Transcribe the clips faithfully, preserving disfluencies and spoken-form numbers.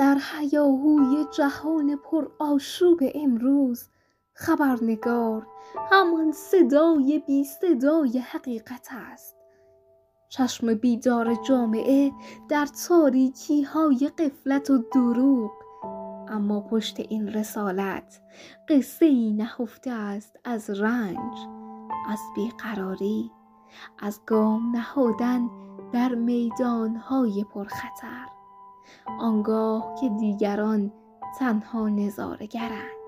در هیاهوی جهان پر آشوب امروز خبرنگار همان صدای بی صدای حقیقت است. چشم بیدار جامعه در تاریکی های غفلت و دروغ، اما پشت این رسالت قصه ای نهفته است از رنج، از بیقراری، از گام نهادن در میدانهای پرخطر، آنگاه که دیگران تنها نظاره‌گرند.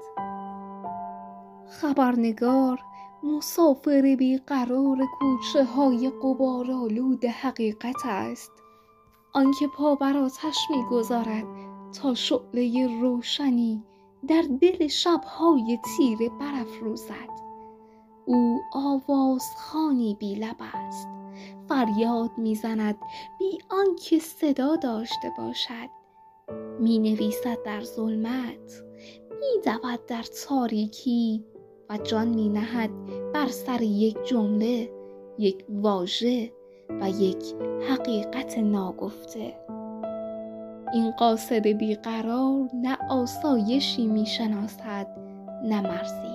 خبرنگار مسافر بیقرار کوچه های غبارآلود حقیقت است، آنکه پا بر آتش می‌گذارد تا شعله روشنی در دل شب‌های تیره برافروزد. او آوازخوانی بی لب است، فریاد میزند بی آنکه صدا داشته باشد، می نویسد در ظلمت، می دود در تاریکی و جان می نهد بر سر یک جمله، یک واژه و یک حقیقت ناگفته. این قاصد بیقرار نه آسایشی می شناسد نه مرزی.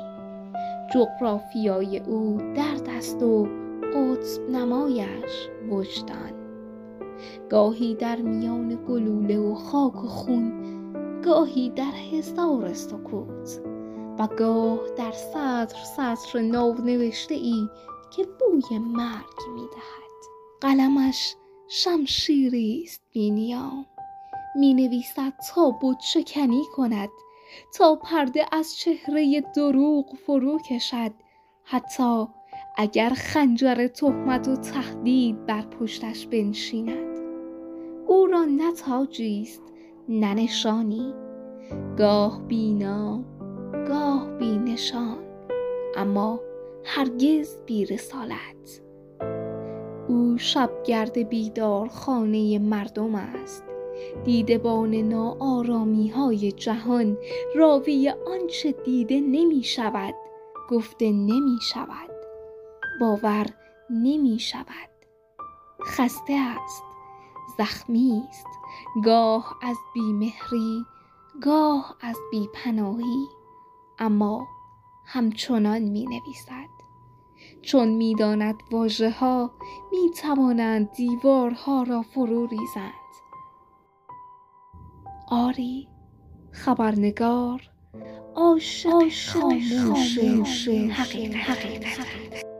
جغرافیای او درد است و قطب نمایش وجدان. گاهی در میان گلوله و خاک و خون، گاهی در حصار سکوت و گاه در سطر سطر نو نوشته ای که بوی مرگ می دهد. قلمش شمشیری است بی نیام، می نویسد تا بت شکنی کند، تا پرده از چهره دروغ فرو کشد، حتی اگر خنجر تهمت و تهدید بر پشتش بنشیند. او را نه تاجی است نه نشانی، گاه بینا گاه بی نشان، اما هرگز بی رسالت. او شبگرد بیدار خانه مردم است، دیدبان ناآرامی های جهان، راوی آنچه دیده نمی شود، گفته نمی شود، باور نمی شود. خسته است، زخمی است، گاه از بیمهری، گاه از بیپناهی، اما همچنان می نویسد، چون می داند واژه ها می توانند دیوارها را فرو ریزند. آری، خبرنگار عاشق خاموش حقیقت.